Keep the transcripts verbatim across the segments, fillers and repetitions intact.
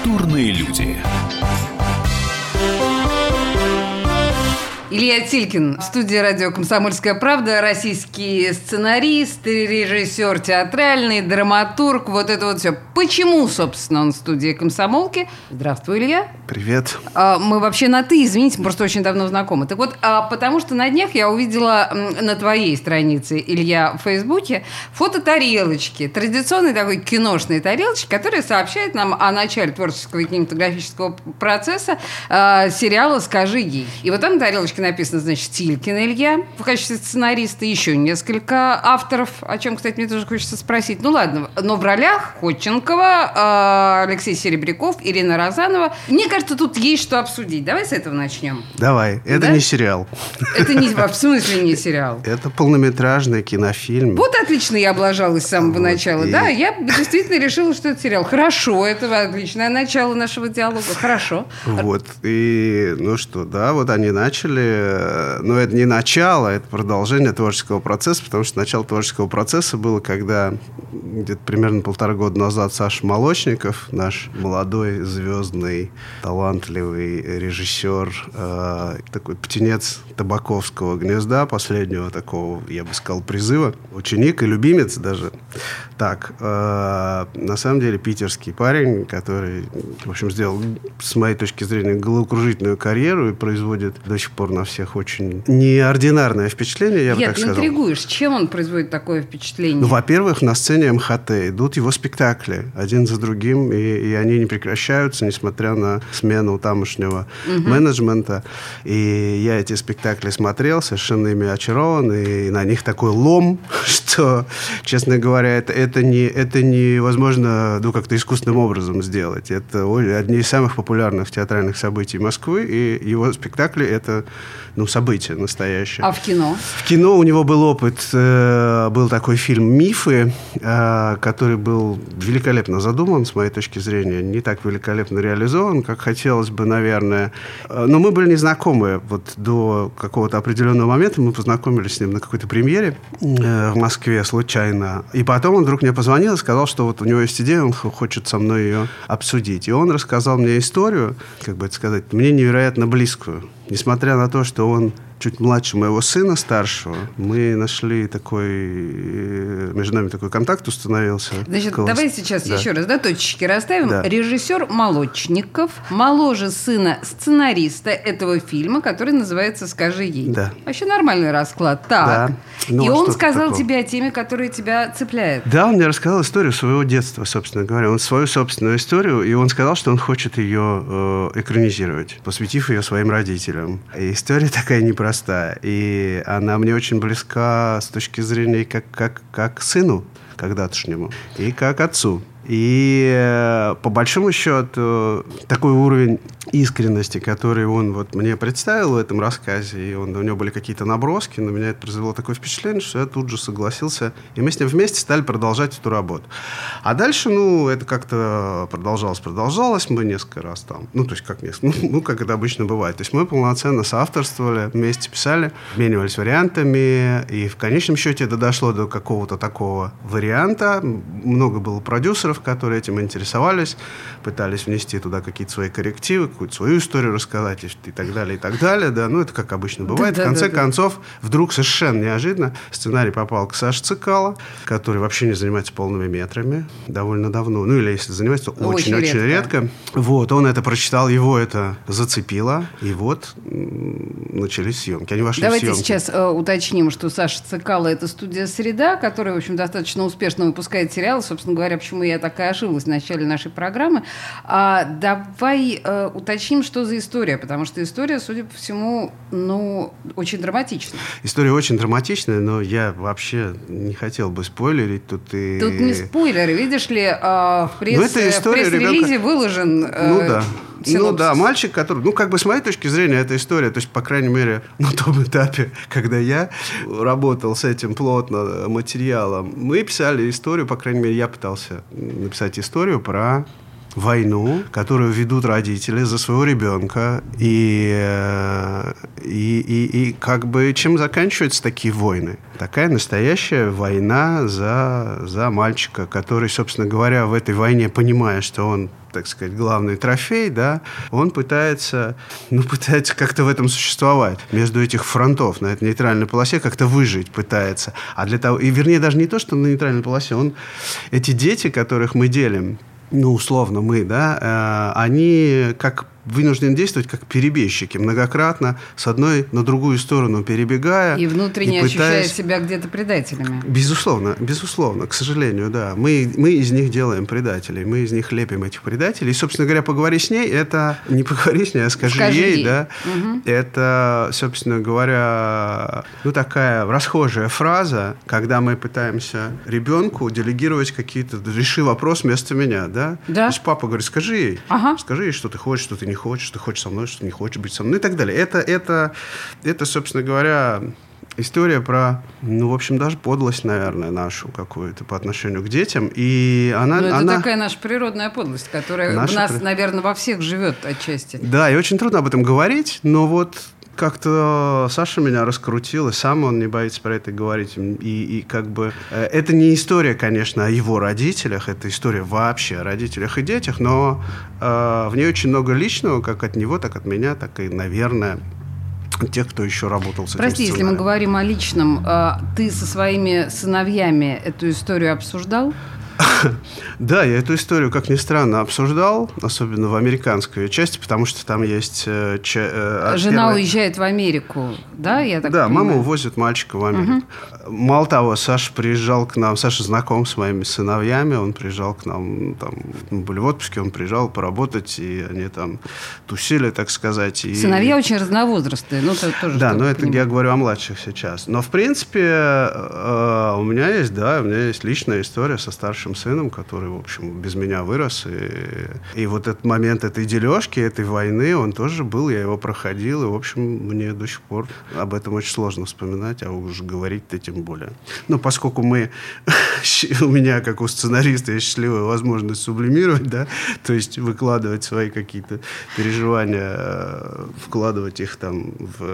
Культурные люди. Илья Тилькин в студии радио «Комсомольская правда», российский сценарист, режиссер театральный, драматург, вот это вот все. Почему, собственно, он в студии «Комсомолки»? Здравствуй, Илья. Привет. Мы вообще на «ты», извините, мы просто очень давно знакомы. Так вот, потому что на днях я увидела на твоей странице, Илья, в Фейсбуке фото тарелочки, традиционной такой киношной тарелочки, которая сообщает нам о начале творческого и кинематографического процесса э, сериала «Скажи ей». И вот там на тарелочке написано, значит, Тилькин Илья в качестве сценариста, еще несколько авторов, о чем, кстати, мне тоже хочется спросить. Ну ладно, но в ролях Ходченкова, э, Алексей Серебряков, Ирина Розанова. Мне кажется, тут есть что обсудить. Давай с этого начнем. Давай. Это да? не сериал. Это не, в смысле не сериал? Это полнометражный кинофильм. Вот отлично я облажалась с самого вот, начала. И... Да, я действительно решила, что это сериал. Хорошо, это отличное начало нашего диалога. Хорошо. Вот. И, ну что, да, вот они начали. Но это не начало, это продолжение творческого процесса, потому что начало творческого процесса было, когда где-то примерно полтора года назад Саша Молочников, наш молодой, звездный, талантливый режиссер, э, такой птенец Табаковского гнезда, последнего такого, я бы сказал, призыва, ученик и любимец даже. Так, э, на самом деле питерский парень, который, в общем, сделал, с моей точки зрения, головокружительную карьеру и производит до сих пор на всех очень неординарное впечатление, я бы Нет, так ты сказал. интригуешь. Чем он производит такое впечатление? Ну, во-первых, на сцене эм ха тэ идут его спектакли один за другим, и, и они не прекращаются, несмотря на смену тамошнего угу. менеджмента. И я эти спектакли смотрел, совершенно ими очарован, и на них такой лом, что, честно говоря, это, это, не, это невозможно ну, как-то искусственным образом сделать. Это одни из самых популярных театральных событий Москвы, и его спектакли – это ну, событие настоящее. А в кино? В кино у него был опыт, э, был такой фильм «Мифы», э, который был великолепно задуман, с моей точки зрения, не так великолепно реализован, как хотелось бы, наверное. Но мы были не знакомы вот до какого-то определенного момента. Мы познакомились с ним на какой-то премьере э, в Москве случайно. И потом он вдруг мне позвонил и сказал, что вот у него есть идея, он хочет со мной ее обсудить. И он рассказал мне историю, как бы это сказать, мне невероятно близкую. Несмотря на то, что он чуть младше моего сына, старшего, мы нашли такой... Между нами такой контакт установился. Значит, Класс. Давай сейчас да. еще раз, да, точечки расставим. Да. Режиссер Молочников, моложе сына сценариста этого фильма, который называется «Скажи ей». Да. Вообще нормальный расклад. Так. Да. Ну, и а он сказал такого? тебе о теме, которая тебя цепляет. Да, он мне рассказал историю своего детства, собственно говоря. Он свою собственную историю, и он сказал, что он хочет ее э, экранизировать, посвятив ее своим родителям. И история такая непростая. И она мне очень близка с точки зрения как, как, как сыну когда-тошнему и как отцу. И по большому счету такой уровень искренности, который он вот мне представил в этом рассказе, и он, у него были какие-то наброски, на меня это произвело такое впечатление, что я тут же согласился, и мы с ним вместе стали продолжать эту работу. А дальше, ну, это как-то продолжалось, продолжалось, мы несколько раз там, ну, то есть как несколько, ну, ну как это обычно бывает, то есть мы полноценно соавторствовали, вместе писали, обменивались вариантами, и в конечном счете это дошло до какого-то такого варианта, много было продюсеров, которые этим интересовались, пытались внести туда какие-то свои коррективы, какую-то свою историю рассказать и так далее, и так далее. Да, ну, это как обычно бывает. Да, в конце да, да, концов, да. вдруг совершенно неожиданно сценарий попал к Саше Цикало, который вообще не занимается полными метрами довольно давно. Ну, или если занимается, то очень-очень редко. редко. Вот, он это прочитал, его это зацепило, и вот начались съемки. Они вошли Давайте в съемки. сейчас э, уточним, что Саша Цикало – это студия «Среда», которая, в общем, достаточно успешно выпускает сериалы. Собственно говоря, почему я так и ошиблась в начале нашей программы. А, давай э, уточним, что за история, потому что история, судя по всему, ну, очень драматичная. История очень драматичная, но я вообще не хотел бы спойлерить. Тут, и... тут не спойлеры, видишь ли, э, в, пресс... в пресс-релизе ребенка... выложен э, ну, да. синопсис. Ну да, мальчик, который... Ну, как бы с моей точки зрения, эта история, то есть, по крайней мере, на том этапе, когда я работал с этим плотно материалом, мы писали историю, по крайней мере, я пытался написать историю про войну, которую ведут родители за своего ребенка, и, и, и, и как бы чем заканчиваются такие войны? Такая настоящая война за, за мальчика, который, собственно говоря, в этой войне, понимая, что он так сказать, главный трофей, да, он пытается, ну, пытается как-то в этом существовать, между этих фронтов, на этой нейтральной полосе как-то выжить пытается. А для того, и вернее, даже не то, что на нейтральной полосе, он, эти дети, которых мы делим, ну, условно мы, да, э, они как вынуждены действовать как перебежчики, многократно с одной на другую сторону перебегая. И внутренне и пытаясь... ощущая себя где-то предателями. Безусловно, безусловно, к сожалению, да. Мы, мы из них делаем предателей, мы из них лепим этих предателей. И, собственно говоря, поговори с ней, это не поговори с ней, а скажи, скажи ей, ей, да. Угу. Это, собственно говоря, ну, такая расхожая фраза, когда мы пытаемся ребенку делегировать какие-то, реши вопрос вместо меня, да. Да. То есть папа говорит, скажи ей, ага. скажи ей, что ты хочешь, что ты не хочешь, что ты хочешь со мной, что ты не хочешь быть со мной, ну и так далее. Это, это, это, собственно говоря, история про, ну, в общем, даже подлость, наверное, нашу какую-то по отношению к детям. И она, Но это она... такая наша природная подлость, которая наша... в нас, наверное, во всех живет отчасти. Да, и очень трудно об этом говорить, но вот как-то Саша меня раскрутил, и сам он не боится про это говорить. И, и как бы э, это не история, конечно, о его родителях, это история вообще о родителях и детях, но э, в ней очень много личного, как от него, так от меня, так и, наверное, тех, кто еще работал с этим Прости, сценарием. если мы говорим о личном, э, ты со своими сыновьями эту историю обсуждал? Да, я эту историю, как ни странно, обсуждал, особенно в американской части, потому что там есть... Э, че, э, Жена первая... уезжает в Америку, да? Я так да, понимаю. мама увозит мальчика в Америку. Угу. Мало того, Саша приезжал к нам, Саша знаком с моими сыновьями, он приезжал к нам, там, мы были в отпуске, он приезжал поработать, и они там тусили, так сказать. И... Сыновья очень разновозрастные, ну, это тоже... Да, но это я говорю о младших сейчас. Но, в принципе, э, у меня есть, да, у меня есть личная история со старшим сыном, который, в общем, без меня вырос. И, и вот этот момент этой дележки, этой войны, он тоже был, я его проходил. И, в общем, мне до сих пор об этом очень сложно вспоминать, а уж говорить-то тем более. Но поскольку мы, у меня, как у сценариста, есть счастливая возможность сублимировать, да, то есть выкладывать свои какие-то переживания, вкладывать их там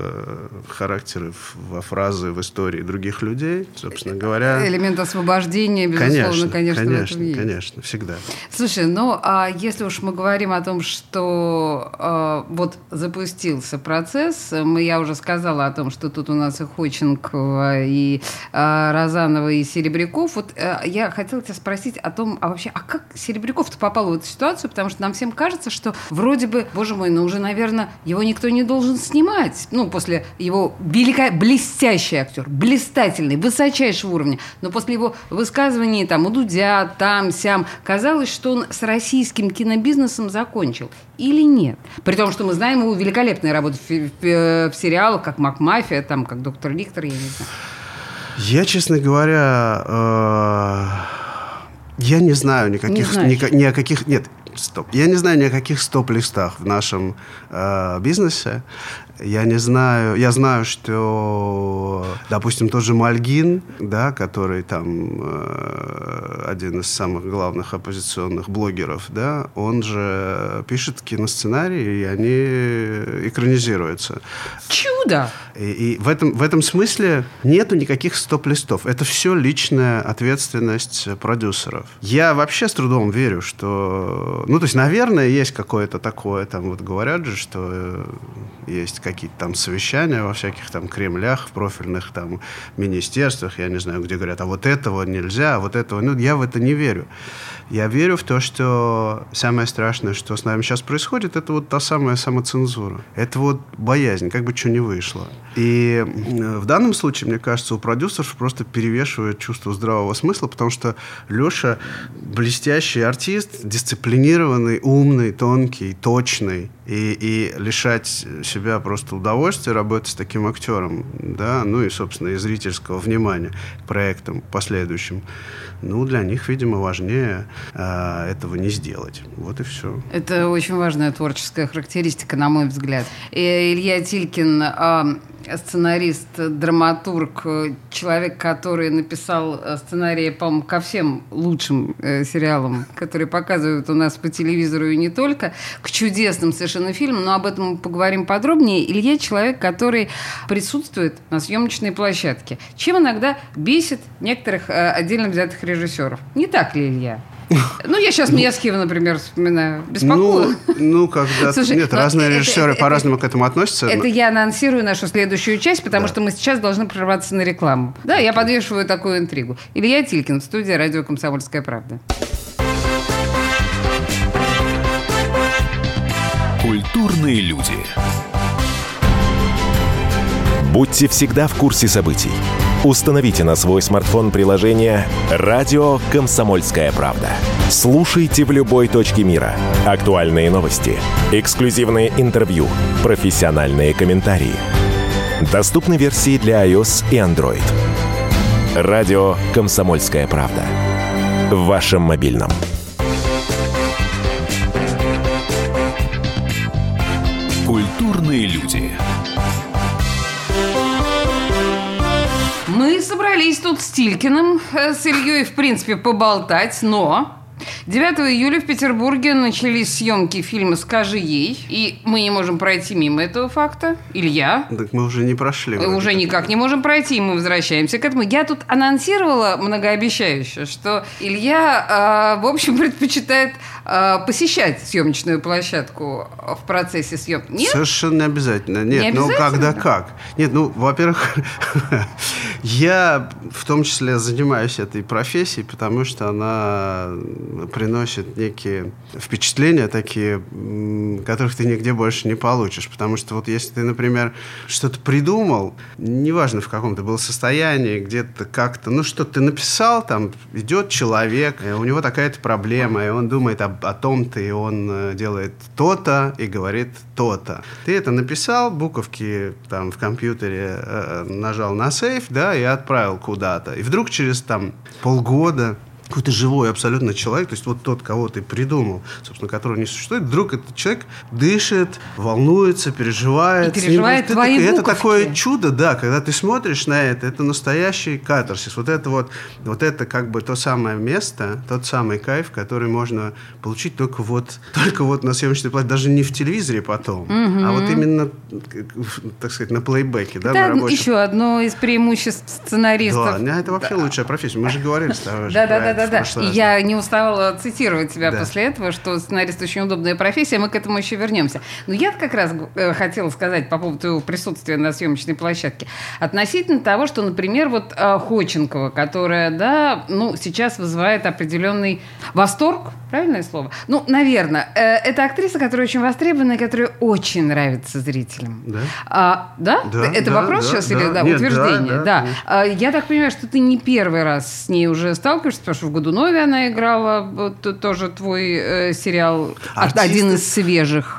в характеры, во фразы, в истории других людей, собственно говоря. Элемент освобождения, безусловно, конечно, конечно, конечно, конечно, всегда. Слушай, ну, а если уж мы говорим о том, что э, вот запустился процесс, мы, я уже сказала о том, что тут у нас и Ходченкова, и э, Розанова, и Серебряков. Вот э, я хотела тебя спросить о том, а вообще, а как Серебряков-то попал в эту ситуацию? Потому что нам всем кажется, что вроде бы, боже мой, ну уже, наверное, его никто не должен снимать. Ну, после его велика... блестящий актер, блистательный, высочайшего уровня. Но после его высказываний там у Дудя, там, сям, казалось, что он с российским кинобизнесом закончил. Или нет? При том, что мы знаем его великолепные работы в, в, в сериалах, как «Макмафия», там, как «Доктор Ликтор», я не знаю. Я, честно говоря, э, я не знаю никаких... Не ни, ни о каких... Нет, стоп. Я не знаю ни о каких стоп-листах в нашем э, бизнесе. Я не знаю, я знаю, что, допустим, тот же Мальгин, да, который там э, один из самых главных оппозиционных блогеров, да, он же пишет киносценарии, и они экранизируются. Чудо! И, и в этом, в этом смысле нету никаких стоп-листов. Это все личная ответственность продюсеров. Я вообще с трудом верю, что... Ну, то есть, наверное, есть какое-то такое, там вот говорят же, что есть какие-то там совещания во всяких там Кремлях, в профильных там министерствах, я не знаю, где говорят, а вот этого нельзя, а вот этого... Ну, я в это не верю. Я верю в то, что самое страшное, что с нами сейчас происходит, это вот та самая самоцензура. Это вот боязнь, как бы что ни вышло. И в данном случае, мне кажется, у продюсеров просто перевешивает чувство здравого смысла, потому что Леша блестящий артист, дисциплинированный, умный, тонкий, точный. И, и лишать себя просто удовольствия работать с таким актером, да, ну и, собственно, и зрительского внимания к проектам последующим, ну, для них, видимо, важнее э, этого не сделать. Вот и все. Это очень важная творческая характеристика, на мой взгляд. И Илья Тилькин, э, сценарист, драматург, человек, который написал сценарии, по-моему, ко всем лучшим э, сериалам, которые показывают у нас по телевизору и не только, к чудесным совершенно фильмам, но об этом мы поговорим подробнее. Илья человек, который присутствует на съемочной площадке, чем иногда бесит некоторых э, отдельно взятых режиссеров. Не так ли, Илья? Ну, я сейчас Месхиева, например, вспоминаю. Беспокоит. Ну, ну когда... Слушай, нет, разные это, режиссеры это, по-разному это, к этому относятся. Это я анонсирую нашу следующую часть, потому да. что мы сейчас должны прорваться на рекламу. Да, я подвешиваю такую интригу. Илья Тилькин в студии «Радио Комсомольская правда». Культурные люди. Будьте всегда в курсе событий. Установите на свой смартфон приложение «Радио Комсомольская правда». Слушайте в любой точке мира. Актуальные новости, эксклюзивные интервью, профессиональные комментарии. Доступны версии для iOS и Android. «Радио Комсомольская правда». В вашем мобильном. Культурные люди. Мы собрались тут с Тилькиным, с Ильей, в принципе, поболтать, но... девятого июля в Петербурге начались съемки фильма «Скажи ей», и мы не можем пройти мимо этого факта. Илья? Так мы уже не прошли. Мы уже никак не можем пройти, мы возвращаемся к этому. Я тут анонсировала многообещающе, что Илья, э, в общем, предпочитает э, посещать съемочную площадку в процессе съемки. Нет? Совершенно не обязательно. Нет, не ну обязательно? когда как. Нет, ну, во-первых, я в том числе занимаюсь этой профессией, потому что она приносит некие впечатления такие, которых ты нигде больше не получишь. Потому что вот если ты, например, что-то придумал, неважно в каком ты был состоянии, где-то как-то, ну что ты написал, там идет человек, у него такая-то проблема, и он думает об, о том-то, и он делает то-то и говорит то-то. Ты это написал, буковки там в компьютере э, нажал на сейф, да, и отправил куда-то. И вдруг через там полгода какой-то живой абсолютно человек, то есть вот тот, кого ты придумал, собственно, которого не существует, вдруг этот человек дышит, волнуется, переживает. И переживает твои это, буковки. Это такое чудо, да, когда ты смотришь на это, это настоящий катарсис. Вот это вот, вот это как бы то самое место, тот самый кайф, который можно получить только вот, только вот на съемочной площадке, даже не в телевизоре потом, угу. а вот именно, так сказать, на плейбеке, да, это на рабочем. Еще одно из преимуществ сценаристов. Да, это вообще да. лучшая профессия. Мы же говорили с тобой. Да, да, да. Да-да-да. И я не уставала цитировать тебя да. после этого, что сценарист очень удобная профессия, мы к этому еще вернемся. Но я как раз э, хотела сказать по поводу твоего присутствия на съемочной площадке относительно того, что, например, вот э, Ходченкова, которая, да, ну, сейчас вызывает определенный восторг, правильное слово? Ну, наверное. Э, это актриса, которая очень востребованная, которая очень нравится зрителям. Да? А, да? да? Это да, вопрос да, сейчас да. или да, Нет, утверждение? Да, да, да. да. А, я так понимаю, что ты не первый раз с ней уже сталкиваешься, потому что в «Годунове» она играла, вот, тоже твой э, сериал, Артисты... один из свежих.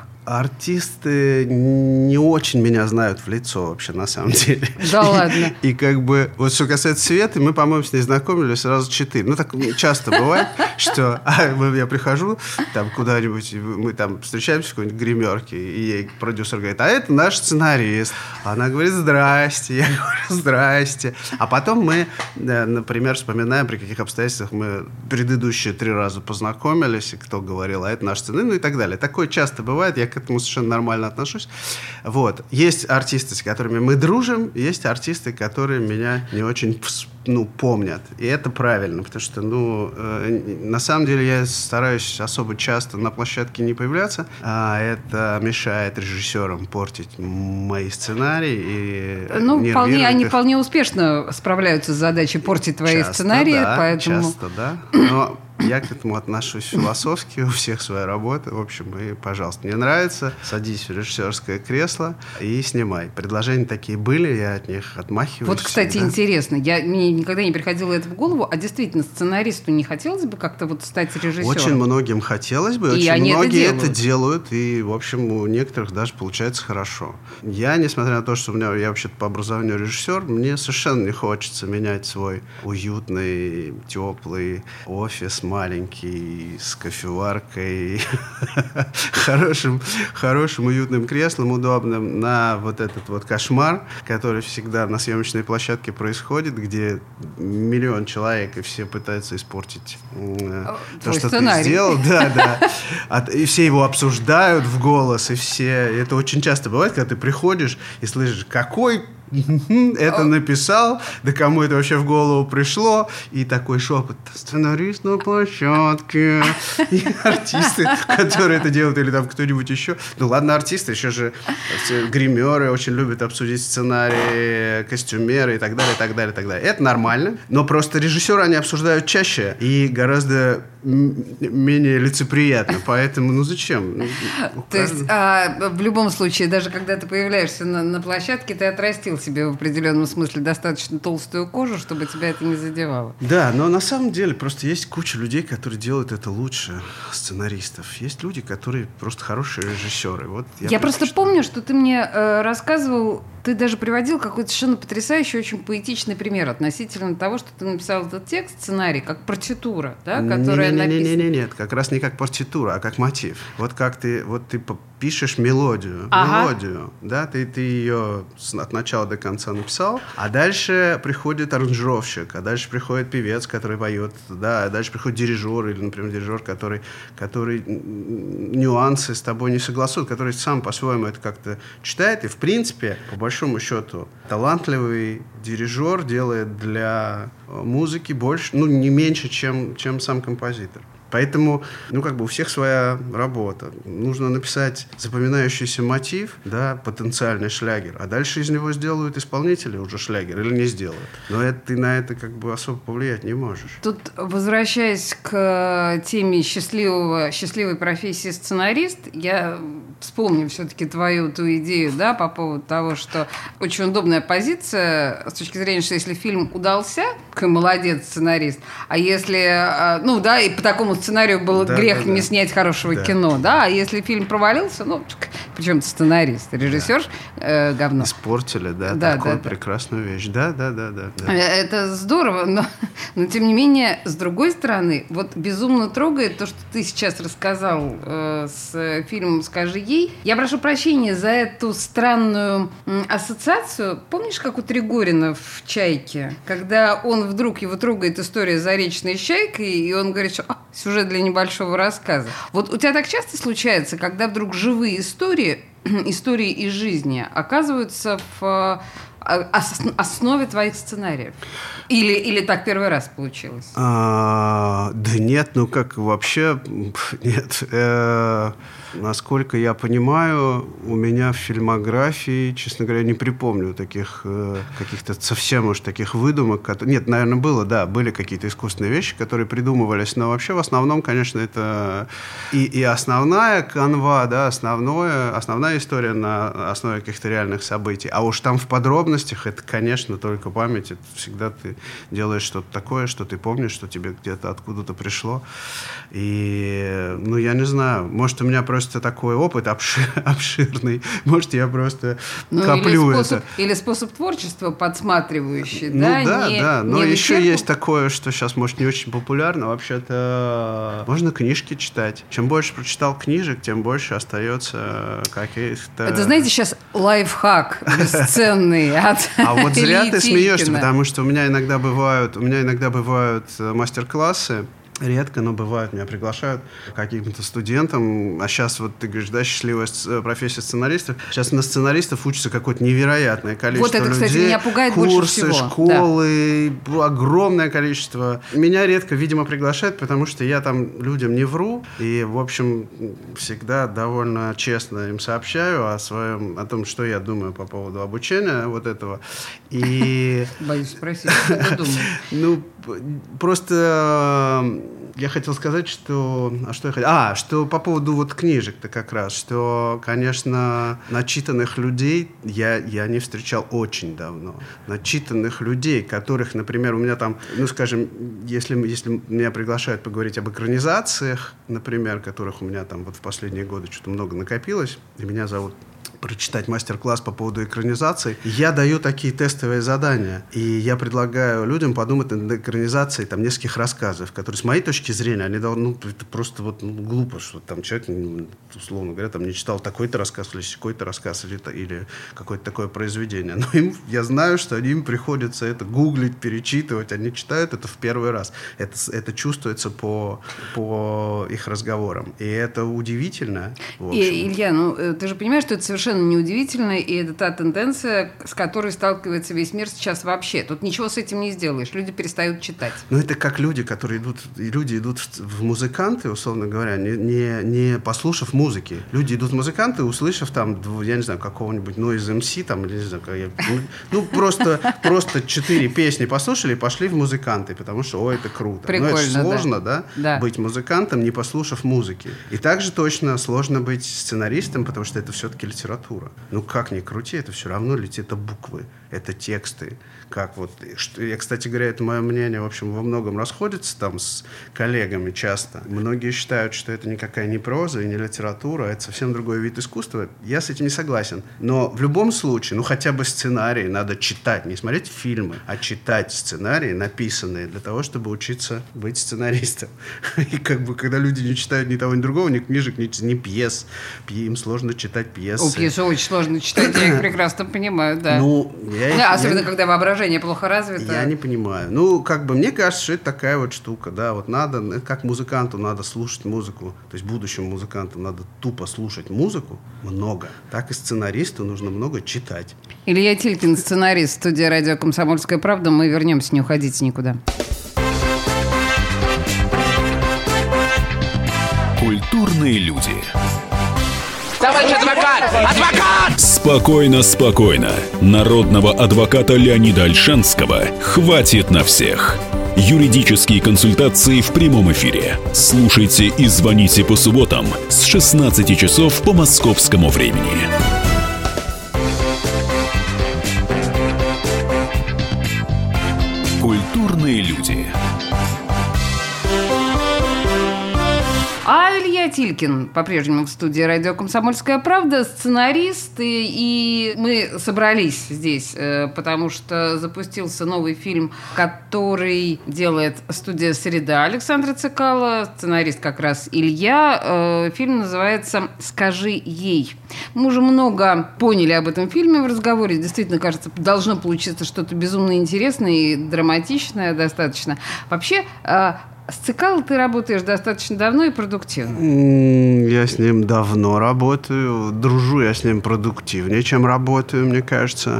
Артисты не очень меня знают в лицо вообще, на самом деле. Да ладно. И, и как бы, вот что касается Светы, мы, по-моему, с ней знакомились сразу четыре. Ну, так часто бывает, что а, я прихожу там куда-нибудь, мы там встречаемся в какой-нибудь гримерке, и ей продюсер говорит, а это наш сценарист. Она говорит, здрасте. Я говорю, здрасте. А потом мы, например, вспоминаем, при каких обстоятельствах мы предыдущие три раза познакомились, и кто говорил, а это наш сценарист, ну и так далее. Такое часто бывает, я к этому совершенно нормально отношусь. Вот. Есть артисты, с которыми мы дружим, есть артисты, которые меня не очень, ну, помнят. И это правильно, потому что, ну, э, на самом деле я стараюсь особо часто на площадке не появляться, а это мешает режиссерам портить мои сценарии и ну, вполне, они их. вполне успешно справляются с задачей портить твои часто, сценарии, да, поэтому... часто, да. Но я к этому отношусь философски, у всех своя работа. В общем, и, пожалуйста, мне нравится, садись в режиссерское кресло и снимай. Предложения такие были, я от них отмахиваюсь. Вот, кстати, всегда. Интересно, я, мне никогда не приходило это в голову, а действительно, сценаристу не хотелось бы как-то вот стать режиссером? Очень многим хотелось бы, и очень они многие это делают. это делают, и, в общем, у некоторых даже получается хорошо. Я, несмотря на то, что у меня, я вообще-то по образованию режиссер, мне совершенно не хочется менять свой уютный, теплый офис, маленький, с кофеваркой, хорошим, хорошим уютным креслом, удобным, на вот этот вот кошмар, который всегда на съемочной площадке происходит, где миллион человек, и все пытаются испортить э, то, что сценарий. ты сделал. Да, да. От, и все его обсуждают в голос, и все... Это очень часто бывает, когда ты приходишь и слышишь, какой это написал, да кому это вообще в голову пришло, и такой шепот, сценарист на площадке, и артисты, которые это делают, или там кто-нибудь еще. Ну ладно, артисты, еще же гримеры очень любят обсудить сценарии, костюмеры и так далее, и так далее, и так далее. Это нормально, но просто режиссеры они обсуждают чаще и гораздо менее лицеприятно, поэтому ну зачем? То есть а, в любом случае, даже когда ты появляешься на, на площадке, ты отрастил себе в определенном смысле достаточно толстую кожу, чтобы тебя это не задевало. Да, но на самом деле просто есть куча людей, которые делают это лучше сценаристов. Есть люди, которые просто хорошие режиссеры. Вот я я просто что... помню, что ты мне э, рассказывал, ты даже приводил какой-то совершенно потрясающий, очень поэтичный пример относительно того, что ты написал этот текст, сценарий, как партитура, да, которая не, не, написана... Не, не, не, нет, как раз не как партитура, а как мотив. Вот как ты, вот ты пишешь мелодию, ага. мелодию, да, ты, ты ее от начала до конца написал, а дальше приходит аранжировщик, а дальше приходит певец, который поет, да, а дальше приходит дирижер, или, например, дирижер, который, который нюансы с тобой не согласует, который сам по-своему это как-то читает, и, в принципе, по большому счету, талантливый дирижер делает для музыки больше, ну, не меньше, чем, чем сам композитор. Поэтому, ну, как бы у всех своя работа. Нужно написать запоминающийся мотив, да, потенциальный шлягер, а дальше из него сделают исполнители уже шлягер или не сделают. Но это, ты на это как бы особо повлиять не можешь. Тут, возвращаясь к теме счастливого, счастливой профессии сценарист, я вспомню все-таки твою ту идею, да, по поводу того, что очень удобная позиция с точки зрения, что если фильм удался, какой молодец сценарист, а если, ну, да, и по такому сценарию было да, грех да, не да. снять хорошего да. кино, да, а если фильм провалился, ну, причем сценарист, режиссер, да. э, говно. Испортили, да, да такую да, прекрасную да. вещь. Да, да, да, да, да. Это здорово, но, но тем не менее, с другой стороны, вот безумно трогает то, что ты сейчас рассказал э, с фильмом «Скажи ей». Я прошу прощения за эту странную м, ассоциацию. Помнишь, как у Тригорина в «Чайке», когда он вдруг, его трогает история «Заречной чайкой», и он говорит, что а, сюжет для небольшого рассказа. Вот у тебя так часто случается, когда вдруг живые истории, истории из жизни оказываются в основе твоих сценариев? Или, или так первый раз получилось? А, да нет, ну как вообще нет. Э, насколько я понимаю, у меня в фильмографии, честно говоря, не припомню таких э, каких-то совсем уж таких выдумок. Которые... Нет, наверное, было, да, были какие-то искусственные вещи, которые придумывались, но вообще в основном, конечно, это и, и основная канва, да, основное, основная история на основе каких-то реальных событий. А уж там в подробностях это, конечно, только память. Это всегда ты делаешь что-то такое, что ты помнишь, что тебе где-то откуда-то пришло. И, ну, я не знаю, может, у меня просто такой опыт обшир, обширный, может, я просто ну, коплю или способ, это. Или способ творчества подсматривающий, ну, да? да, не, да, но не еще вычерпу... есть такое, что сейчас, может, не очень популярно, вообще-то можно книжки читать. Чем больше прочитал книжек, тем больше остается каких-то... Это, знаете, сейчас лайфхак бесценный от А вот зря ты смеешься, Ильичкина. потому что у меня иногда бывают, у меня иногда бывают мастер-классы, редко, но бывает, меня приглашают каким-то студентам, а сейчас вот ты говоришь, да, счастливая профессия сценаристов, сейчас на сценаристов учится какое-то невероятное количество людей. Вот это, кстати, людей, меня пугает курсы, больше всего. школы, да. Огромное количество. Меня редко, видимо, приглашают, потому что я там людям не вру, и, в общем, всегда довольно честно им сообщаю о своем, о том, что я думаю по поводу обучения вот этого. И... Боюсь спросить, что ты думаешь? Ну, просто я хотел сказать, что... А, что я хотел? А, что по поводу вот книжек-то как раз, что, конечно, начитанных людей я, я не встречал очень давно. Начитанных людей, которых, например, у меня там, ну, скажем, если, если меня приглашают поговорить об экранизациях, например, которых у меня там вот в последние годы что-то много накопилось, и меня зовут прочитать мастер-класс по поводу экранизации, я даю такие тестовые задания. И я предлагаю людям подумать над экранизацией там, нескольких рассказов, которые, с моей точки зрения, они должны, ну, это просто вот, ну, глупо, что там человек, условно говоря, там, не читал такой-то рассказ или какой-то рассказ или, или какое-то такое произведение. Но им, я знаю, что им приходится это гуглить, перечитывать. Они читают это в первый раз. Это, это чувствуется по, по их разговорам. И это удивительно. И, Илья, ну, ты же понимаешь, что это совершенно совершенно неудивительно, и это та тенденция, с которой сталкивается весь мир сейчас вообще. Тут ничего с этим не сделаешь, люди перестают читать. Ну, это как люди, которые идут, люди идут в музыканты, условно говоря, не, не, не послушав музыки. Люди идут в музыканты, услышав там, я не знаю, какого-нибудь Noise эм си, там, или не знаю, как я, ну, ну, просто, просто четыре песни послушали и пошли в музыканты, потому что, о, это круто. Прикольно, но это сложно, да? да, да, быть музыкантом, не послушав музыки. И также точно сложно быть сценаристом, потому что это все-таки литература. Ну, как ни крути, это все равно летит, это буквы, это тексты. Как вот, что, я, кстати говоря, это мое мнение, в общем, во многом расходится там с коллегами часто. Многие считают, что это никакая не проза и не литература, это совсем другой вид искусства. Я с этим не согласен. Но в любом случае, ну хотя бы сценарий надо читать, не смотреть фильмы, а читать сценарии, написанные для того, чтобы учиться быть сценаристом. И как бы, когда люди не читают ни того, ни другого, ни книжек, ни, ни пьес, им сложно читать пьесы. О, пьесы очень сложно читать, я их прекрасно понимаю, да. Ну, я, да особенно, я, когда воображение плохо развито. Я не понимаю. Ну, как бы, мне кажется, что это такая вот штука, да, вот надо, как музыканту надо слушать музыку, то есть будущему музыканту надо тупо слушать музыку много, так и сценаристу нужно много читать. Илья Тилькин, сценарист, студия «Радио Комсомольская правда». Мы вернемся, не уходите никуда. Культурные люди. Товарищ адвокат! Адвокат! Спокойно, спокойно. Народного адвоката Леонида Ольшанского хватит на всех. Юридические консультации в прямом эфире. Слушайте и звоните по субботам с шестнадцати часов по московскому времени. Культурные люди. А Илья Тилькин по-прежнему в студии «Радио Комсомольская правда», сценарист, и, и мы собрались здесь, э, потому что запустился новый фильм, который делает студия «Среда» Александра Цикало, сценарист как раз Илья. Э, фильм называется «Скажи ей». Мы уже много поняли об этом фильме в разговоре. Действительно, кажется, должно получиться что-то безумно интересное и драматичное достаточно. Вообще... Э, С Цикало ты работаешь достаточно давно и продуктивно. Я с ним давно работаю. Дружу я с ним продуктивнее, чем работаю, мне кажется.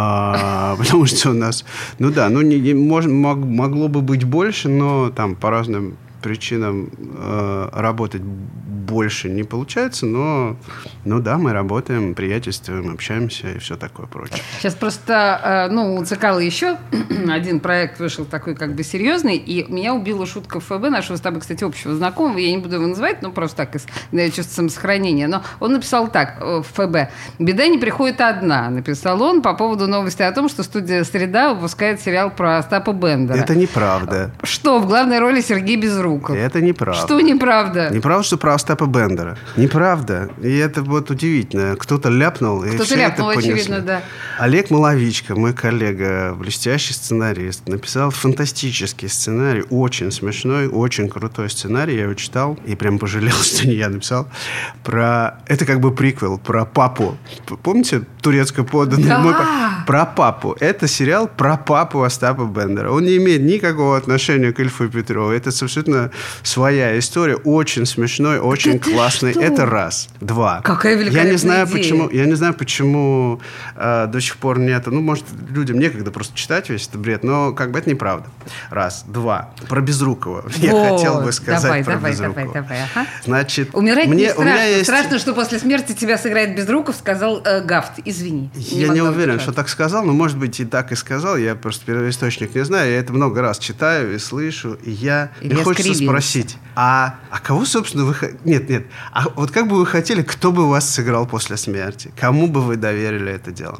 А, потому что у нас... Ну да, ну не, не, мож, мог, могло бы быть больше, но там по разным причинам э, работать больше не получается, но ну да, мы работаем, приятельствуем, общаемся и все такое прочее. Сейчас просто, ну, у Цикало еще один проект вышел такой как бы серьезный, и меня убила шутка ФБ, нашего с тобой, кстати, общего знакомого, я не буду его называть, ну, просто так, из чувства самосохранения, но он написал так в ФБ: «Беда не приходит одна», написал он по поводу новости о том, что студия «Среда» выпускает сериал про Остапа Бендера. Это неправда. Что, в главной роли Сергей Безруков? Это неправда. Что неправда? Неправда, что про Остапа Бендера. Неправда. И это вот удивительно. Кто-то ляпнул, и Кто-то все ляпнул, это понесли. очевидно, да. Олег Маловичко, мой коллега, блестящий сценарист, написал фантастический сценарий, очень смешной, очень крутой сценарий. Я его читал и прям пожалел, что не я написал. Про... Это как бы приквел про папу. Помните турецко поданный? Да. Мой... Про папу. Это сериал про папу Остапа Бендера. Он не имеет никакого отношения к Ильфу Петрову. Это абсолютно своя история. Очень смешной, очень это классный. что? Это раз. Два. Какая великолепная я не знаю, идея. почему, я не знаю, почему э, до сих пор нет. Ну, может, людям некогда просто читать весь этот бред, но как бы это неправда. Раз. Два. Про Безрукова. Я вот. хотел бы сказать давай, про давай, Безрукова. Давай, давай, ага. Значит, умирать мне, не страшно. у меня есть... Страшно, что после смерти тебя сыграет Безруков, сказал э, Гафт. Извини. Я не уверен, что так сказал, но, может быть, и так и сказал. Я просто первоисточник не знаю. Я это много раз читаю и слышу. И я... Мне хочется скривился. спросить, а, а кого, собственно, вы... Нет, нет. А вот как бы вы хотели, кто бы вас сыграл после смерти? Кому бы вы доверили это дело?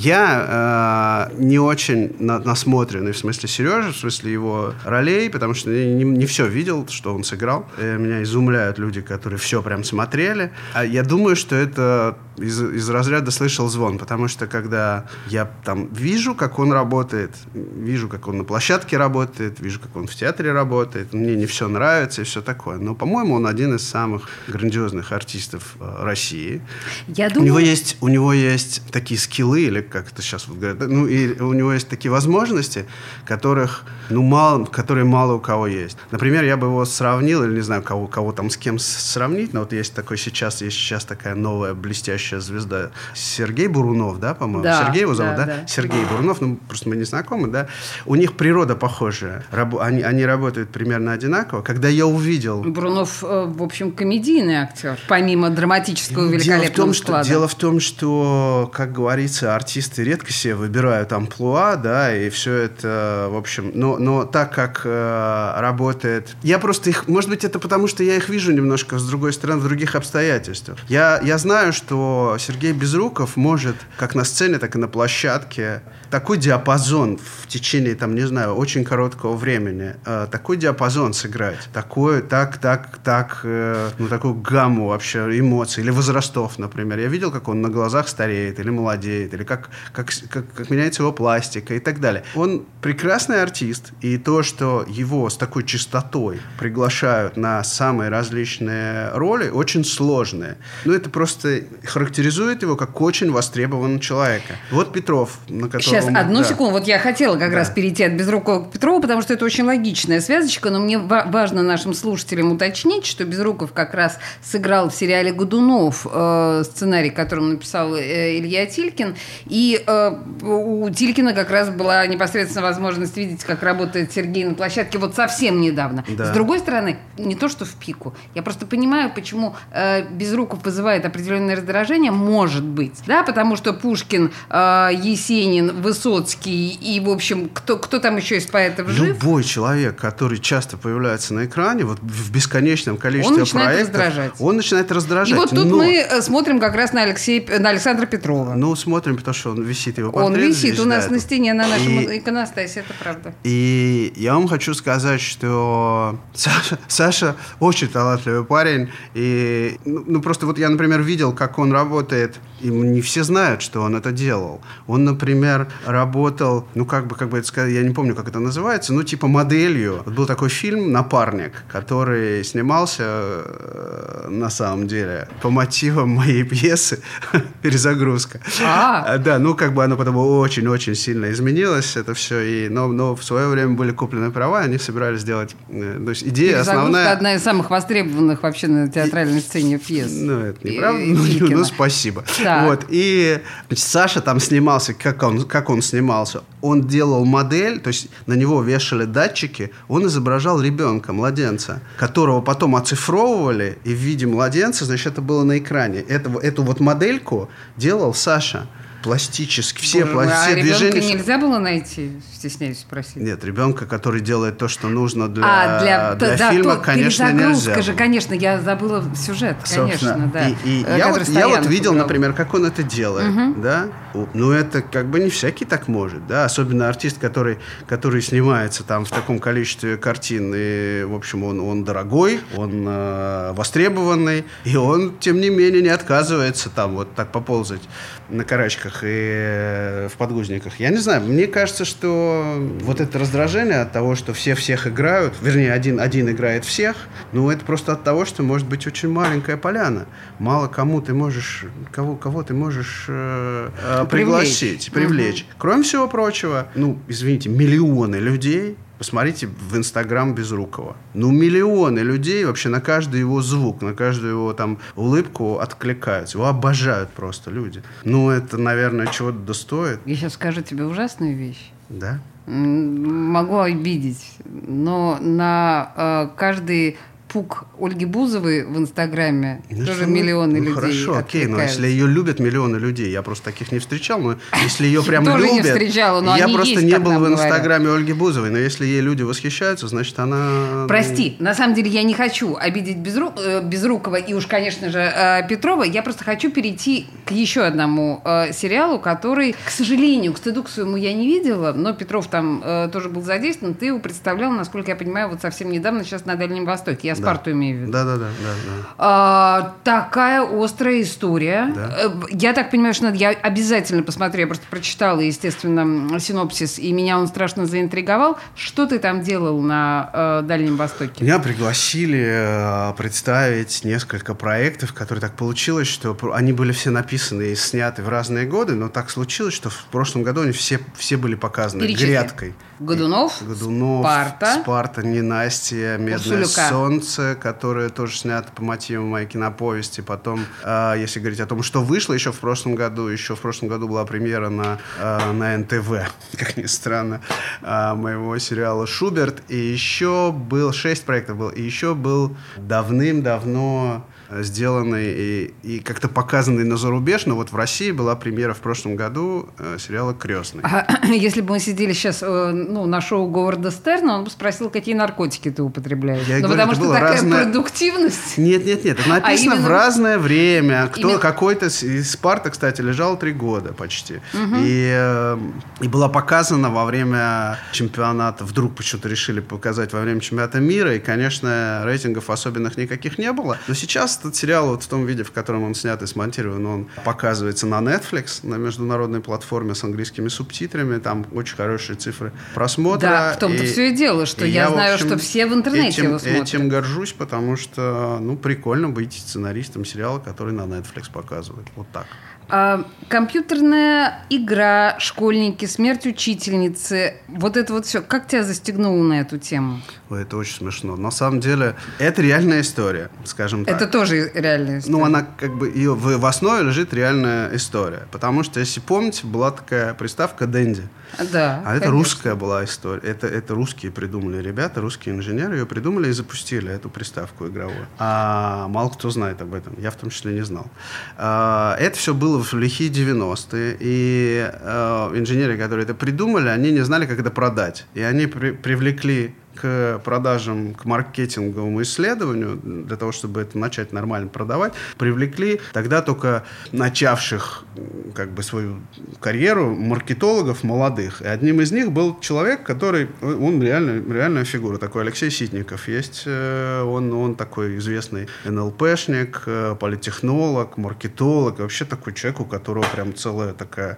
Я э, не очень на, насмотренный, в смысле Сережи, в смысле его ролей, потому что я не, не все видел, что он сыграл. И меня изумляют люди, которые все прям смотрели. А я думаю, что это из, из разряда «слышал звон», потому что когда я там вижу, как он работает, вижу, как он на площадке работает, вижу, как он в театре работает, мне не все нравится и все такое. Но, по-моему, он один из самых грандиозных артистов э, России. Я думаю... У него есть, у него есть такие скиллы, или как это сейчас вот говорят, ну, и у него есть такие возможности, которых, ну, мало, которые мало у кого есть. Например, я бы его сравнил, или не знаю, кого, кого там с кем сравнить, но вот есть такой сейчас, есть сейчас такая новая блестящая настоящая звезда. Сергей Бурунов, да, по-моему? Да, Сергей его зовут, да, да? да. Сергей Бурунов, ну, просто мы не знакомы, да? У них природа похожая. Раб... Они, они работают примерно одинаково. Когда я увидел... Брунов, в общем, комедийный актер, помимо драматического великолепного дело в том, склада. Что, дело в том, что, как говорится, артисты редко себе выбирают амплуа, да, и все это, в общем... Но, но так как э, работает... Я просто их... Может быть, это потому, что я их вижу немножко с другой стороны, в других обстоятельствах. Я, я знаю, что Сергей Безруков может, как на сцене, так и на площадке, такой диапазон в течение, там, не знаю, очень короткого времени, э, такой диапазон сыграть, такой, так, так, так, э, ну, такую гамму вообще эмоций или возрастов, например. Я видел, как он на глазах стареет или молодеет, или как, как, как, как меняется его пластика и так далее. Он прекрасный артист, и то, что его с такой чистотой приглашают на самые различные роли, очень сложные. Но это просто характеризует его как очень востребованного человека. Вот Петров, на которого... Сейчас, мы, одну да. секунду. Вот я хотела как Да. раз перейти от Безрукова к Петрову, потому что это очень логичная связочка, но мне ва- важно нашим слушателям уточнить, что Безруков как раз сыграл в сериале «Годунов», э, сценарий, которым написал э, Илья Тилькин, и э, у Тилькина как раз была непосредственно возможность видеть, как работает Сергей на площадке вот совсем недавно. Да. С другой стороны, не то что в пику. Я просто понимаю, почему э, Безруков вызывает определенное раздражение, может быть, да, потому что Пушкин, э, Есенин, Высоцкий и, в общем, кто, кто там еще из поэтов жив? Любой человек, который часто появляется на экране, вот в бесконечном количестве Он начинает проектов, раздражать. он начинает раздражать. И вот тут Но- мы э, смотрим как раз на, Алексея, на Александра Петрова. Ну, смотрим, потому что он висит, его портрет Он висит здесь, у нас да, на это- стене, на нашем И- иконостасе, это правда. И я вам хочу сказать, что Саша, Саша очень талантливый парень. И, ну, ну, просто вот я, например, видел, как он работает, и не все знают, что он это делал. Он, например, работал, ну, как бы, как бы это сказать, я не помню, как это называется, ну, типа моделью. Вот был такой фильм «Напарник», который снимался э, на самом деле по мотивам моей пьесы «Перезагрузка». А. Да, ну, как бы оно потом очень-очень сильно изменилось, это все. И, но, но в свое время были куплены права, они собирались сделать... э, То есть идея «Перезагрузка» основная... одна из самых востребованных вообще на театральной сцене пьес. Ну, это И- неправда. и Ну, Тилькина. ну, спасибо. Так. Вот. И Саша там снимался, как он, как он снимался. Он делал модель, то есть на него вешали датчики, он изображал ребенка, младенца, которого потом оцифровывали, и в виде младенца, значит, это было на экране. Это, эту вот модельку делал Саша. Пластически. Все, Боже пла- мой, все а ребенка движения... нельзя было найти? Стесняюсь спросить. Нет, ребенка, который делает то, что нужно для, а, для, для да, фильма, то, конечно, перезагрузка нельзя. же, конечно, я забыла сюжет, Собственно, конечно, да. И, и Э, я, который вот, я вот Стоянов видел, играл. например, как он это делает, Мгм. да? Ну, это как бы не всякий так может, да? Особенно артист, который, который снимается там в таком количестве картин, и, в общем, он, он дорогой, он э, востребованный, и он, тем не менее, не отказывается там вот так поползать на карачках и в подгузниках. Я не знаю, мне кажется, что вот это раздражение от того, что все всех играют, вернее, один, один играет всех, ну, это просто от того, что может быть очень маленькая поляна. Мало кому ты можешь, кого, кого ты можешь э, э, пригласить, привлечь. Угу. Кроме всего прочего, ну, извините, миллионы людей. Посмотрите в Инстаграм Безрукова. Ну, миллионы людей вообще на каждый его звук, на каждую его там улыбку откликаются. Его обожают просто люди. Ну, это, наверное, чего-то достоит. Я сейчас скажу тебе ужасную вещь. Да? М, Могу обидеть, но на э, каждый пук Ольги Бузовой в Инстаграме Ну, тоже что, миллионы ну, людей хорошо, окей, но откликаются. если ее любят миллионы людей, я просто таких не встречал, но если ее прям Тоже не любят... встречала, но я они просто есть, не как был нам в говорят. Инстаграме Ольги Бузовой, но если ей люди восхищаются, значит, она... Прости, на самом деле я не хочу обидеть Безру- э, Безрукова и уж, конечно же, э, Петрова. Я просто хочу перейти к еще одному э, сериалу, который, к сожалению, к стыду к своему я не видела, но Петров там э, тоже был задействован. Ты его представлял, насколько я понимаю, вот совсем недавно, сейчас на Дальнем Востоке. Я Да. Спарту имею в виду. Да-да-да. Да, да. А, такая острая история. Да. Э, Я так понимаю, что надо, я обязательно посмотрю. Я просто прочитала, естественно, синопсис, и меня он страшно заинтриговал. Что ты там делал на э, Дальнем Востоке? Меня пригласили э, представить несколько проектов, которые так получилось, что пр- они были все написаны и сняты в разные годы, но так случилось, что в прошлом году они все, все были показаны Перечисли. грядкой. Годунов, Годунов, Спарта, Спарта, Ненастье, Медное Урсуляка. солнце, «Солнце», которое тоже снято по мотивам моей киноповести. Потом, э, если говорить о том, что вышло еще в прошлом году, еще в прошлом году была премьера на, э, на эн тэ вэ, как ни странно, э, моего сериала «Шуберт». И еще был, шесть проектов было, и еще был давным-давно сделанный и, и как-то показанный на зарубеж, но вот в России была премьера в прошлом году э, сериала «Крестный». А, если бы мы сидели сейчас э, ну, на шоу Говарда Стерна, он бы спросил, какие наркотики ты употребляешь. Я ну, говорю, потому что такая разное... продуктивность. Нет, нет, нет, это написано а именно... в разное время. Кто, именно... Какой-то из «Спарта», кстати, лежал три года почти. Угу. И, э, и была показана во время чемпионата, вдруг почему-то решили показать во время чемпионата мира, и, конечно, рейтингов особенных никаких не было. Но сейчас этот сериал вот в том виде, в котором он снят и смонтирован, он показывается на Netflix, на международной платформе с английскими субтитрами. Там очень хорошие цифры просмотра. Да, в том-то и, все и дело, что я, я знаю, общем, что все в интернете этим, его смотрят. Этим горжусь, потому что, ну, прикольно быть сценаристом сериала, который на Netflix показывает. Вот так. А, компьютерная игра, школьники, смерть учительницы, вот это вот все. Как тебя застегнуло на эту тему? Ой, это очень смешно. На самом деле, это реальная история, скажем так. Это тоже реальная история. Ну, она как бы, ее, в, в основе лежит реальная история. Потому что, если помните, была такая приставка «Денди». Да, а это конечно. Русская была история. Это, это русские придумали ребята, русские инженеры ее придумали и запустили, эту приставку игровую. А мало кто знает об этом. Я в том числе не знал. А, это все было в лихие девяностые. И а, инженеры, которые это придумали, они не знали, как это продать. И они при, привлекли к продажам, к маркетинговому исследованию, для того, чтобы это начать нормально продавать, привлекли тогда только начавших как бы свою карьеру маркетологов молодых. И одним из них был человек, который, он реально, реальная фигура, такой Алексей Ситников есть, он, он такой известный эн эл пэшник, политтехнолог, маркетолог, вообще такой человек, у которого прям целая такая...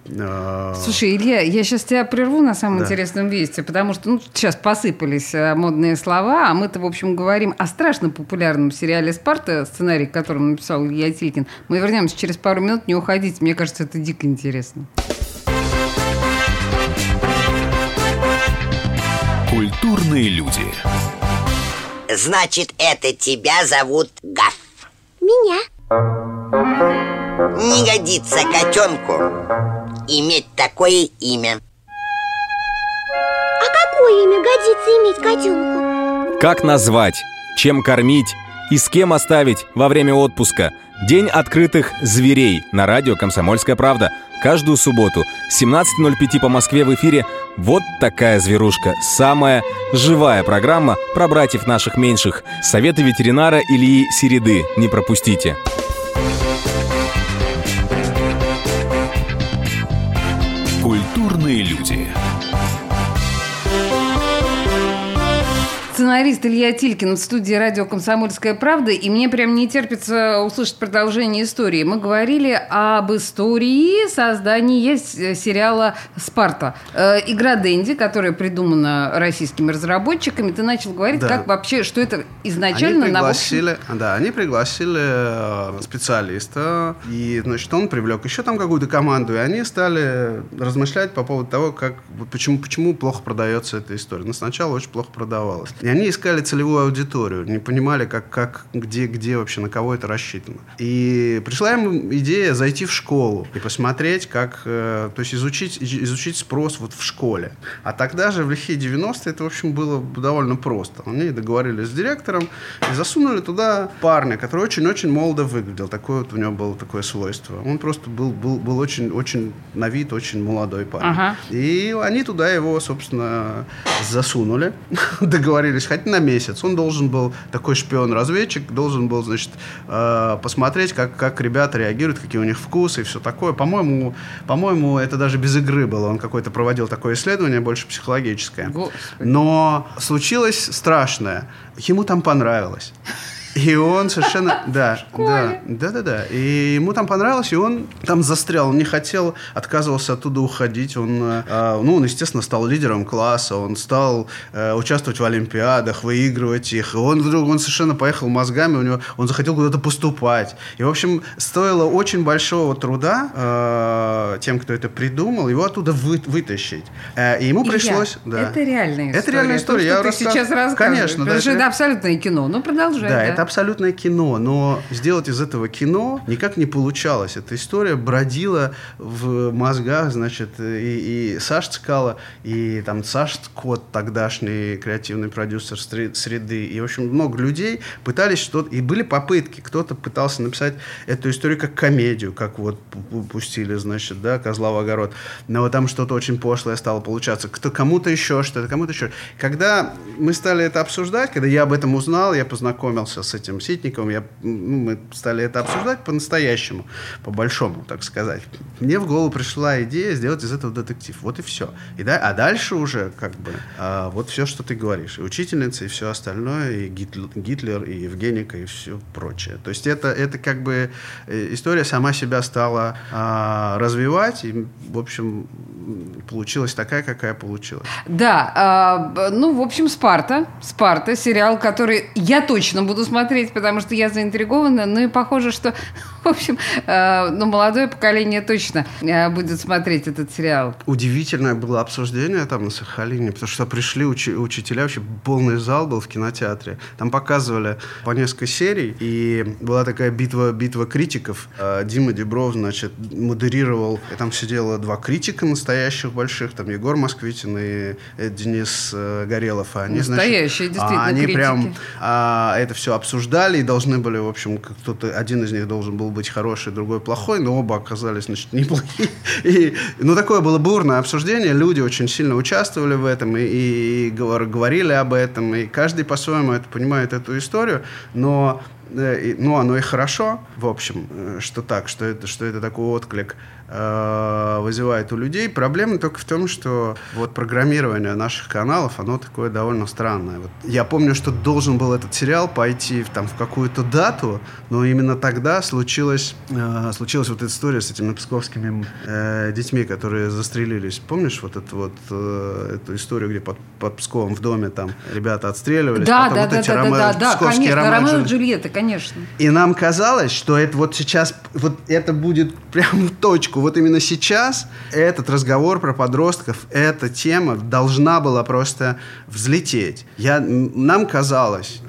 Э... Слушай, Илья, я сейчас тебя прерву на самом да. интересном месте, потому что ну, сейчас посыпались модные слова, а мы-то, в общем, говорим о страшно популярном сериале «Спарта», сценарий, который написал Илья Тилькин. Мы вернемся через пару минут, не уходите, мне кажется, это дико интересно. Культурные люди. Значит, это тебя зовут Гав? Меня. Не годится котенку иметь такое имя. А какое имя годится иметь котенку? Как назвать, чем кормить и с кем оставить во время отпуска? День открытых зверей на радио «Комсомольская правда». Каждую субботу с семнадцати ноль пять по Москве в эфире «Вот такая зверушка». Самая живая программа про братьев наших меньших. Советы ветеринара Ильи Середы. Не пропустите. Культурные люди. Сценарист Илья Тилькин в студии радио «Комсомольская правда», и мне прям не терпится услышать продолжение истории. Мы говорили об истории создания сериала «Спарта». Э, игра «Денди», которая придумана российскими разработчиками. Ты начал говорить, да. как вообще, что это изначально... Они пригласили, на... да, они пригласили специалиста, и, значит, он привлек еще там какую-то команду, и они стали размышлять по поводу того, как, почему, почему плохо продается эта история. Но сначала очень плохо продавалась. И они искали целевую аудиторию, не понимали, как, как, где, где вообще, на кого это рассчитано. И пришла им идея зайти в школу и посмотреть, как, э, то есть изучить, изучить спрос вот в школе. А тогда же, в лихие девяностые, это, в общем, было довольно просто. Они договорились с директором и засунули туда парня, который очень-очень молодо выглядел. Такое вот у него было такое свойство. Он просто был, был, был очень, очень на вид очень молодой парень. Ага. И они туда его, собственно, засунули, договорились хоть на месяц. Он должен был, такой шпион-разведчик, должен был, значит, э, посмотреть, как, как ребята реагируют, какие у них вкусы и все такое. По-моему, по-моему, это даже без игры было. Он какое-то проводил такое исследование, больше психологическое. Господи. Но случилось страшное. Ему там понравилось. И он совершенно... Да, да, да, да, да. И ему там понравилось, и он там застрял. Он не хотел, отказывался оттуда уходить. Он, э, ну, он, естественно, стал лидером класса. Он стал э, участвовать в олимпиадах, выигрывать их. И он вдруг, он совершенно поехал мозгами, у него, он захотел куда-то поступать. И, в общем, стоило очень большого труда э, тем, кто это придумал, его оттуда вы, вытащить. Э, и ему Илья, пришлось... Да. Это реальная история. Это реальная история. То, что Я ты рассказ... сейчас рассказываешь. Конечно, потому да, что это абсолютное кино. Ну, продолжай. Да, Да, это абсолютное кино, но сделать из этого кино никак не получалось. Эта история бродила в мозгах, значит, и, и Саш Цкало, и там Саш Скотт, тогдашний креативный продюсер «Среды», и, в общем, много людей пытались что-то, и были попытки. Кто-то пытался написать эту историю как комедию, как вот пустили, значит, да, «Козла в огород», но там что-то очень пошлое стало получаться. Кто, кому-то еще что-то, кому-то еще. Когда мы стали это обсуждать, когда я об этом узнал, я познакомился с этим Ситниковым, я, ну, мы стали это обсуждать по-настоящему, по-большому, так сказать. Мне в голову пришла идея сделать из этого детектив. Вот и все. И да, а дальше уже как бы а, вот все, что ты говоришь. И учительница, и все остальное, и Гитлер, Гитлер и Евгеника, и все прочее. То есть это, это как бы история сама себя стала а, развивать, и, в общем, получилась такая, какая получилась. Да, э, ну, в общем, «Спарта». «Спарта», сериал, который я точно буду смотреть, потому что я заинтригована. Ну и похоже, что, в общем, э, ну, молодое поколение точно э, будет смотреть этот сериал. Удивительное было обсуждение там на Сахалине, потому что пришли учи- учителя, вообще полный зал был в кинотеатре. Там показывали по несколько серий, и была такая битва, битва критиков. Дима Дибров, значит, модерировал, и там сидело два критика настоящих больших, там Егор Москвитин и Денис Горелов. Они, настоящие, значит, действительно, они критики. прям а, это все обсуждали, и должны были, в общем, кто-то, один из них должен был быть хороший, другой плохой, но оба оказались, значит, неплохие. И, ну, такое было бурное обсуждение, люди очень сильно участвовали в этом и, и, и говорили об этом, и каждый по-своему это понимает, эту историю, но ну, оно и хорошо, в общем, что так, что это, что это такой отклик э, вызывает у людей. Проблема только в том, что вот программирование наших каналов, оно такое довольно странное. Вот я помню, что должен был этот сериал пойти в, там, в какую-то дату, но именно тогда случилась, э, случилась вот эта история с этими псковскими э, детьми, которые застрелились. Помнишь вот эту вот э, эту историю, где под, под Псковом в доме там ребята отстреливались? Да, потом да, вот да, эти да, Ромео, да, да, псковские конечно, Ромео Ромео и Джульетта, конечно. И нам казалось, что это вот сейчас, вот это будет прямо в точку. Вот именно сейчас этот разговор про подростков, эта тема должна была просто взлететь. Я, нам казалось,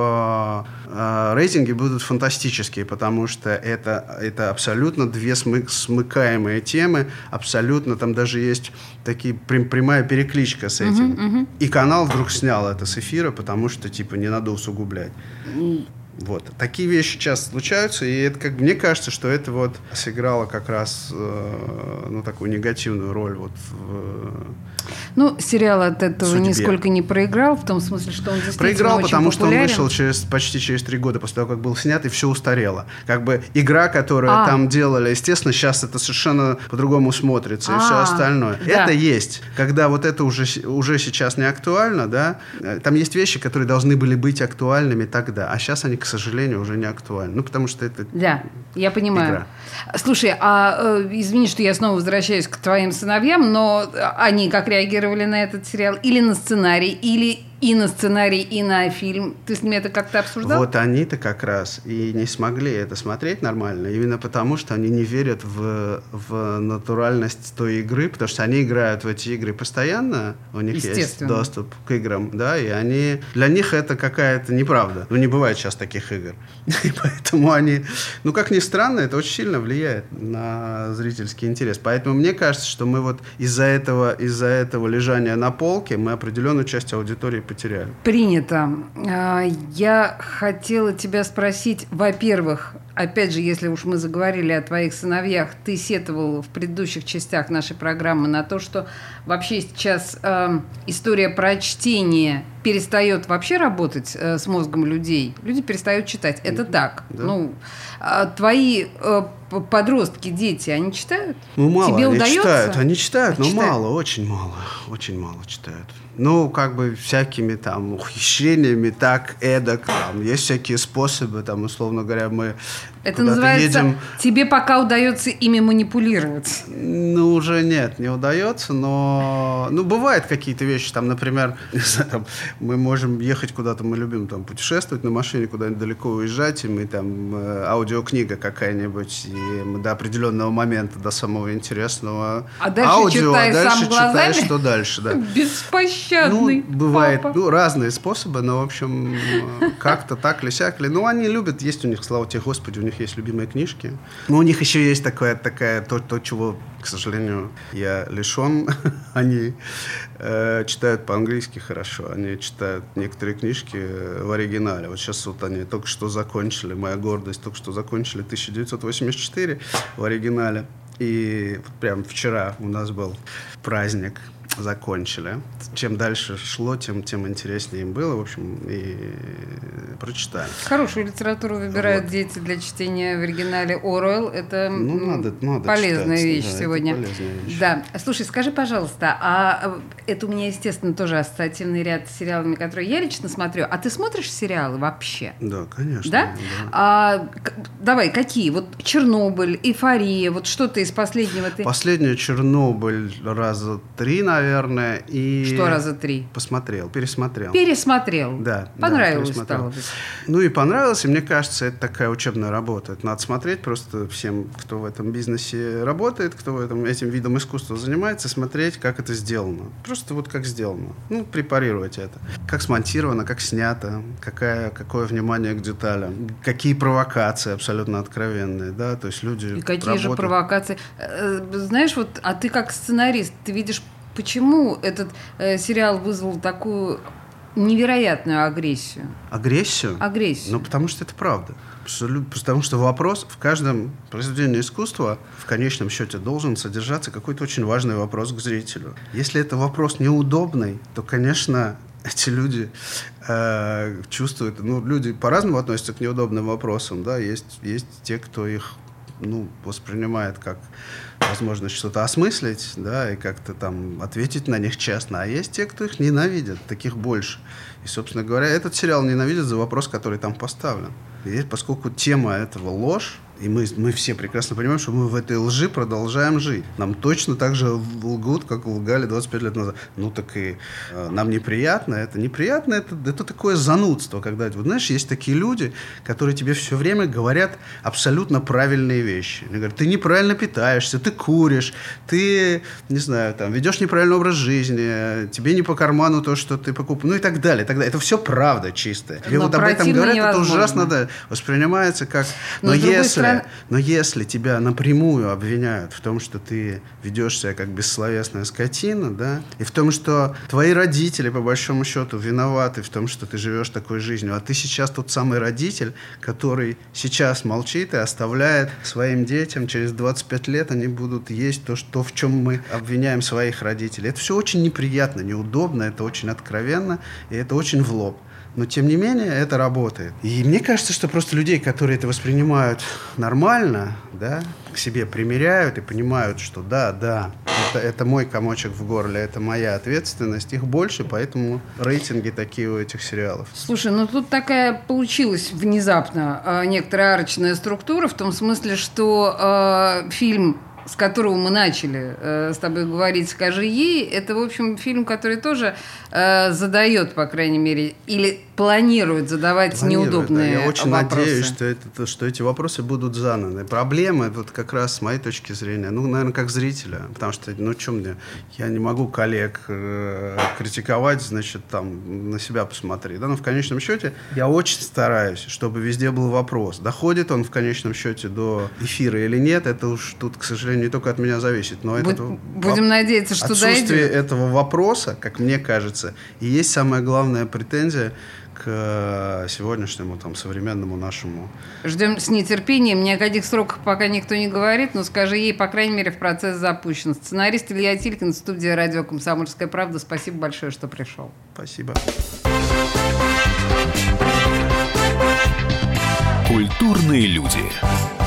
что э, рейтинги будут фантастические, потому что это, это абсолютно две смык, смыкаемые темы, абсолютно, там даже есть такие прям, прямая перекличка с этим. Uh-huh, uh-huh. И канал вдруг снял это с эфира, потому что, типа, не надо усугублять. Вот. Такие вещи часто случаются, и это, как мне кажется, что это вот сыграло как раз э, ну, такую негативную роль вот в, ну, сериал от этого судьбе. Нисколько не проиграл, в том смысле, что он действительно проиграл, очень потому популярен. что он вышел через, почти через три года после того, как был снят, и все устарело. Как бы игра, которую а. там делали, естественно, сейчас это совершенно по-другому смотрится, и а. все остальное. Да. Это есть. Когда вот это уже, уже сейчас не актуально, да, там есть вещи, которые должны были быть актуальными тогда, а сейчас они, к сожалению, уже не актуальны. Ну, потому что это да, я понимаю. Игра. Слушай, а э, извини, что я снова возвращаюсь к твоим сыновьям, но они как реагировали на этот сериал? Или на сценарий, или и на сценарий, и на фильм? Ты с ними это как-то обсуждал? Вот они-то как раз и не смогли это смотреть нормально, именно потому, что они не верят в, в натуральность той игры, потому что они играют в эти игры постоянно, у них есть доступ к играм, да, и они, для них это какая-то неправда. Ну, не бывает сейчас таких игр. И поэтому они, ну, как ни странно, это очень сильно влияет на зрительский интерес. Поэтому мне кажется, что мы вот из-за этого, из-за этого лежания на полке мы определенную часть аудитории потеряли. Принято. Я хотела тебя спросить, во-первых, опять же, если уж мы заговорили о твоих сыновьях, ты сетовал в предыдущих частях нашей программы на то, что вообще сейчас э, история про чтение перестает вообще работать э, с мозгом людей, люди перестают читать. Это так. Да. Ну, а твои э, подростки, дети, они читают? Ну, мало Тебе они удается? читают. Они читают, А но читают? мало, очень мало. Очень мало читают. Ну, как бы всякими там ухищрениями, так, эдак, там, есть всякие способы, там, условно говоря, мы Это куда-то называется, едем. тебе пока удается ими манипулировать. Ну, уже нет, не удается, но... Ну, бывают какие-то вещи, там, например, не знаю, там, мы можем ехать куда-то, мы любим там путешествовать на машине, куда-нибудь далеко уезжать, и мы там, э, аудиокнига какая-нибудь, и мы до определенного момента, до самого интересного А дальше аудио, читай а дальше сам глазами? читаешь, что дальше, да. Беспощадный Ну, бывает, папа. ну, разные способы, но, в общем, э, как-то так ли сяк ли. Ну, они любят, есть у них, слава тебе, Господи, у них есть любимые книжки. Но у них еще есть такое, такая, то, то, чего, к сожалению, я лишен. Они э, читают по-английски хорошо, они читают некоторые книжки в оригинале. Вот сейчас вот они только что закончили, моя гордость, только что закончили тысяча девятьсот восемьдесят четыре в оригинале. И прям вчера у нас был праздник, закончили. Чем дальше шло, тем, тем интереснее им было, в общем, и прочитали. Хорошую литературу выбирают Вот. дети для чтения в оригинале. Оруэлл – это Ну, надо, надо полезная читать. вещь Да, сегодня. это полезная вещь. Да. Слушай, скажи, пожалуйста, а это у меня, естественно, тоже ассоциативный ряд с сериалами, которые я лично смотрю. А ты смотришь сериалы вообще? Да, конечно. Да? А, к- давай, какие? Вот «Чернобыль», «Эйфория», вот что-то из последнего ты... Последний «Чернобыль» раза три, наверное, и... Что раза три? Посмотрел, пересмотрел. Пересмотрел. Да. Понравилось, да, пересмотрел. стало быть. Ну и понравилось, и мне кажется, это такая учебная работа. Это надо смотреть просто всем, кто в этом бизнесе работает, кто в этом, этим видом искусства занимается, смотреть, как это сделано. Просто вот как сделано. Ну, препарировать это. Как смонтировано, как снято, какая, какое внимание к деталям, какие провокации абсолютно откровенные, да, то есть люди И какие же работают- провокации. Э, Знаешь, вот, а ты как сценарист, ты видишь, почему этот э, сериал вызвал такую невероятную агрессию? Агрессию? Агрессию. Ну, потому что это правда. Потому что вопрос в каждом произведении искусства в конечном счете должен содержаться какой-то очень важный вопрос к зрителю. Если это вопрос неудобный, то, конечно, эти люди э, чувствуют... Ну, люди по-разному относятся к неудобным вопросам. Да? Есть, есть те, кто их ну, воспринимает как возможность что-то осмыслить, да, и как-то там ответить на них честно. А есть те, кто их ненавидит, таких больше. И, собственно говоря, этот сериал ненавидят за вопрос, который там поставлен. И поскольку тема этого ложь, и мы, мы все прекрасно понимаем, что мы в этой лжи продолжаем жить. Нам точно так же лгут, как лгали двадцать пять лет назад. Ну так и э, нам неприятно. Это неприятно, это, это такое занудство. Когда, вот, знаешь, есть такие люди, которые тебе все время говорят абсолютно правильные вещи. Они говорят, ты неправильно питаешься, ты куришь, ты, не знаю, там, ведешь неправильный образ жизни, тебе не по карману то, что ты покупаешь, ну и так далее. И так далее. Это все правда чистая. Тебе Но вот об этом противно говорят, невозможно. это ужасно, да, воспринимается как... Но Но, с другой если, стороны- но если тебя напрямую обвиняют в том, что ты ведешь себя как бессловесная скотина, да, и в том, что твои родители, по большому счету, виноваты в том, что ты живешь такой жизнью, а ты сейчас тот самый родитель, который сейчас молчит и оставляет своим детям, через двадцать пять лет они будут есть то, что, в чем мы обвиняем своих родителей. Это все очень неприятно, неудобно, это очень откровенно, и это очень в лоб. Но, тем не менее, это работает. И мне кажется, что просто людей, которые это воспринимают нормально, да, к себе примеряют и понимают, что да, да, это, это мой комочек в горле, это моя ответственность, их больше, поэтому рейтинги такие у этих сериалов. Слушай, ну тут такая получилась внезапно э, некоторая арочная структура, в том смысле, что э, фильм, с которого мы начали э, с тобой говорить «Скажи ей», это, в общем, фильм, который тоже э, задает, по крайней мере, или планирует задавать Планирует, неудобные да. Я очень вопросы. надеюсь, что, это, что эти вопросы будут заданы. Проблема, вот как раз с моей точки зрения, ну, наверное, как зрителя, потому что, ну, что мне, я не могу коллег э, критиковать, значит, там, на себя посмотри, да, но в конечном счете я очень стараюсь, чтобы везде был вопрос, доходит он в конечном счете до эфира или нет, это уж тут, к сожалению, не только от меня зависит, но Буд- это... будем воп- надеяться, что отсутствие дойдет. этого вопроса, как мне кажется, и есть самая главная претензия к сегодняшнему там, современному нашему. Ждем с нетерпением. Ни о каких сроках пока никто не говорит, но «Скажи ей», по крайней мере, в процесс запущен. Сценарист Илья Тилькин, студия «Радио Комсомольская правда». Спасибо большое, что пришел. Спасибо. Культурные люди.